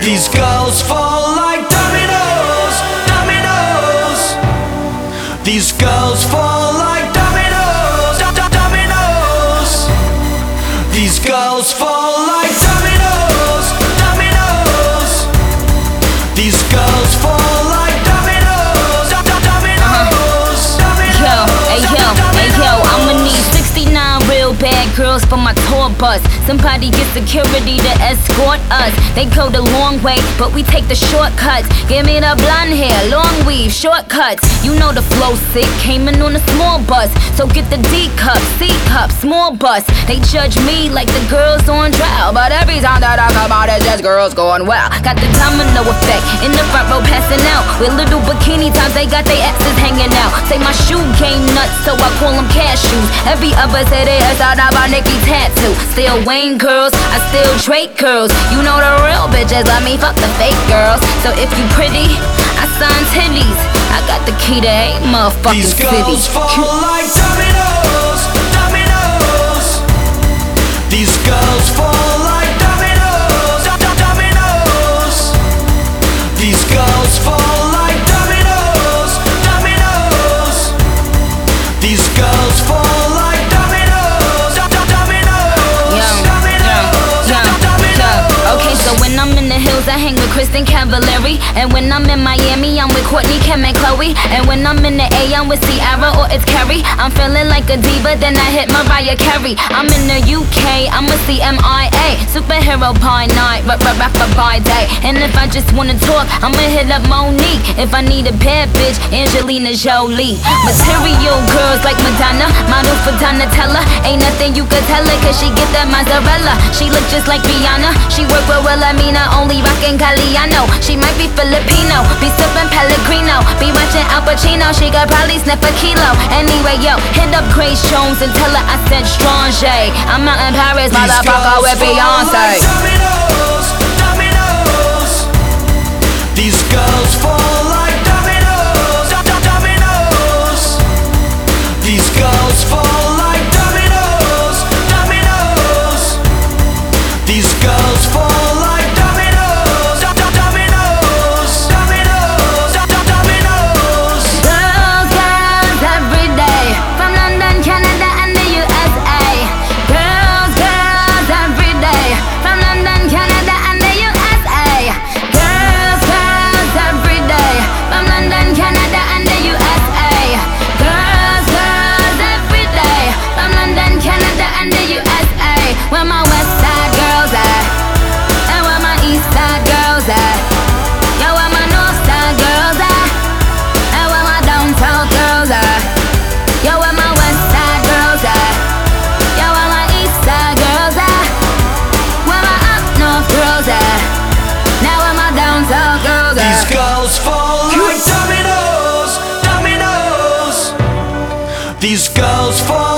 These girls fall like dominoes, dominoes. These girls fall like dominoes, dominoes. These girls fall like dominoes, dominoes. These girls fall like dominoes, dominoes. Yo, hey yo, I'ma need 69 real bad girls for my tour bus. Somebody get security to escort us. They go the long way, but we take the shortcuts. Give me the blonde hair, long weave, shortcuts. You know the flow sick, came in on a small bus. So get the D cup, C cup, small bus. They judge me like the girls on trial, but every time that I come out, it's just girls going well. Got the domino effect, in the front row passing out. With little bikini tops, they got their asses hanging out. Say my shoe game nuts, so I call them cashews. Every other say they ass out about Nicki tattoo. Still Wayne girls, I still Drake girls. You know the real bitches let me fuck the fake girls. So if you pretty, I sign titties. I got the key to 8 motherfucking These cities. girls fall like dominoes, dominoes. These girls fall like dominoes, dominoes. These girls fall like dominoes, dominoes. These girls fall like dominoes, dominoes. Okay, so when I'm in the hills, I hang with Kristen Cavallari. And when I'm in Miami, I'm with Courtney, Kim, and Chloe. And when I'm in the A, I'm with Ciara or it's Carrie. I'm feeling like a diva, then I hit Mariah Carey. I'm in the UK, I'm with CMIA. Superhero by night, rapper by day. And if I just wanna talk, I'ma hit up Monique. If I need a bad bitch, Angelina Jolie. Material girls like Madonna, model for Donatella. Ain't nothing you could tell her, cause she get that mozzarella. She look just like Rihanna, she work with Wilhelmina, only rockin' Galliano. She might be Filipino, be sippin' Pellegrino, be watching Al Pacino, she could probably sniff a kilo. Anyway, yo, hit up Grace Jones and tell her I said Strange. I'm out in Paris, motherfucker, with Beyonce. Dominoes, dominoes. These girls fall like dominoes, dominoes. These girls fall like dominoes, dominoes. These girls fall like dominoes, dominoes, dominoes, dominoes. Girls every day, from London, Canada, and the USA. Girls every day, from London, Canada, and the USA. Girls every day, from London, Canada, and the USA. Girls every day, from London, Canada, and the USA. Where my West Side girls at? And where my East Side girls at? Yo, where my North Side girls at? And where my down south girls at? Yo, where my West Side girls at? Yo, where my East Side girls at? Where my up north girls at? Now where my down south girls at? These girls fall like dominoes, dominoes. These girls fall